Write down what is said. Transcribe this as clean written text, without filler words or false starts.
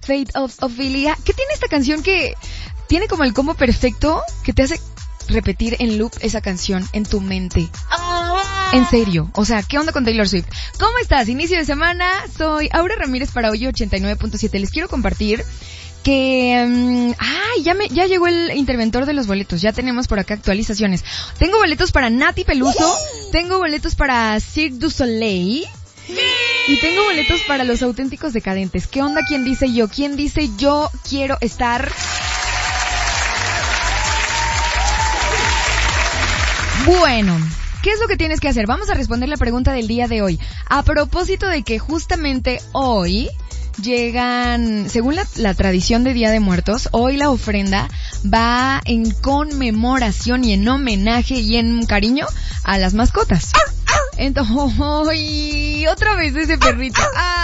Fate of Ophelia. ¿Qué tiene esta canción que tiene como el combo perfecto que te hace repetir en loop esa canción en tu mente? En serio, o sea, ¿qué onda con Taylor Swift? ¿Cómo estás? Inicio de semana, soy Aura Ramírez para hoy 89.7. Les quiero compartir que ya llegó el interventor de los boletos. Ya tenemos por acá actualizaciones. Tengo boletos para Nati Peluso, tengo boletos para Cirque du Soleil y tengo boletos para Los Auténticos Decadentes. ¿Qué onda? ¿Quién dice yo? ¿Quién dice yo quiero estar? Bueno, ¿qué es lo que tienes que hacer? Vamos a responder la pregunta del día de hoy. A propósito de que justamente hoy llegan, según la tradición de Día de Muertos, hoy la ofrenda va en conmemoración y en homenaje y en cariño a las mascotas. Entonces, otra vez ese perrito.